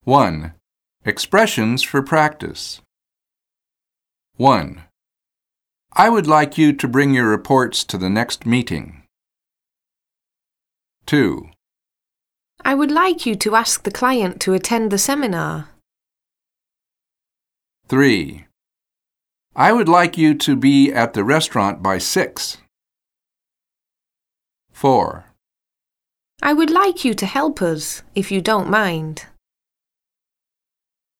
1. Expressions for practice. 1. I would like you to bring your reports to the next meeting. 2. I would like you to ask the client to attend the seminar. 3. I would like you to be at the restaurant by 6. 4. I would like you to help us, if you don't mind.